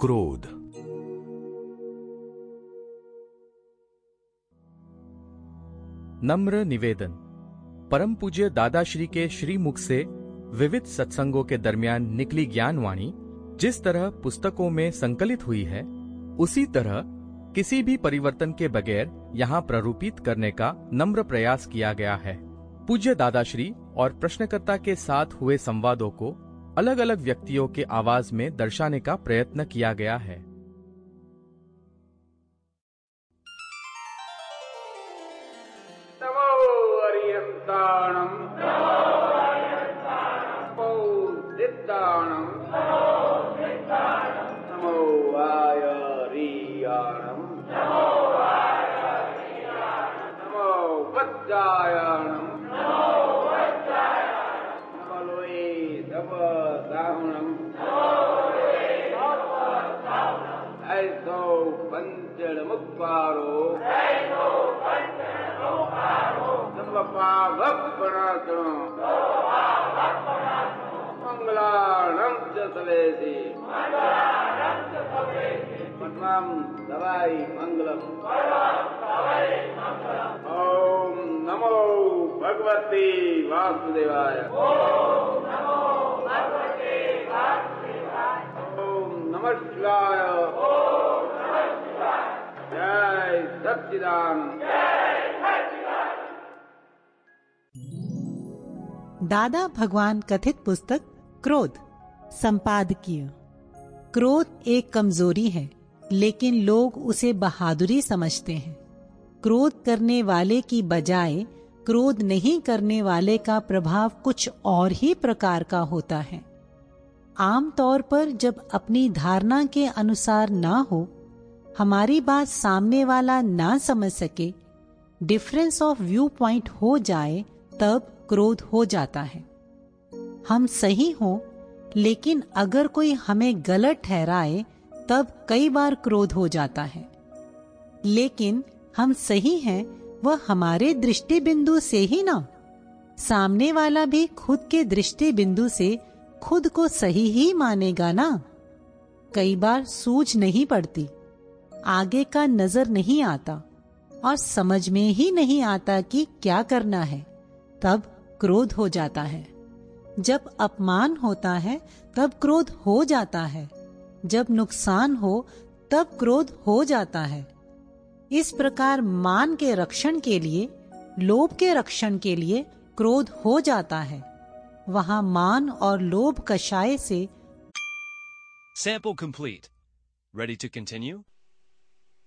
क्रोध। नम्र निवेदन। परम पूज्य दादाश्री के श्रीमुख से विविध सत्संगों के दरमियान निकली ज्ञानवाणी जिस तरह पुस्तकों में संकलित हुई है, उसी तरह किसी भी परिवर्तन के बगैर यहाँ प्ररूपित करने का नम्र प्रयास किया गया है। पूज्य दादाश्री और प्रश्नकर्ता के साथ हुए संवादों को अलग अलग व्यक्तियों के आवाज में दर्शाने का प्रयत्न किया गया है। नमो अरिहंताणं नमो सिद्धाणं नमो आयरियाणं नमो वज्रायणं नमो लोये दवदाहुणं ऐसो पंचड़ मुक्पारो मंगलाणं च सवेति पद्मं दवाई मंगलम्। ओम नमो भगवते वासुदेवाय। ओम नमः शिवाय। जय सच्चिदानंद। दादा भगवान कथित पुस्तक क्रोध संपादकीय। क्रोध एक कमजोरी है, लेकिन लोग उसे बहादुरी समझते हैं। क्रोध करने वाले की बजाय क्रोध नहीं करने वाले का प्रभाव कुछ और ही प्रकार का होता है। आमतौर पर जब अपनी धारणा के अनुसार ना हो, हमारी बात सामने वाला ना समझ सके, डिफरेंस ऑफ व्यू पॉइंट हो जाए, तब क्रोध हो जाता है। हम सही हों, लेकिन अगर कोई हमें गलत ठहराए, तब कई बार क्रोध हो जाता है। लेकिन हम सही हैं, वह हमारे दृष्टि बिंदु से ही ना। सामने वाला भी खुद के दृष्टि बिंदु से खुद को सही ही मानेगा ना। कई बार सूझ नहीं पड़ती, आगे का नजर नहीं आता और समझ में ही नहीं आता कि क्या करना है, तब क्रोध हो जाता है। जब अपमान होता है तब क्रोध हो जाता है। जब नुकसान हो तब क्रोध हो जाता है। इस प्रकार मान के रक्षण के लिए, लोभ के रक्षण के लिए क्रोध हो जाता है। वहां मान और लोभ कषाय से Sample complete. Ready to continue?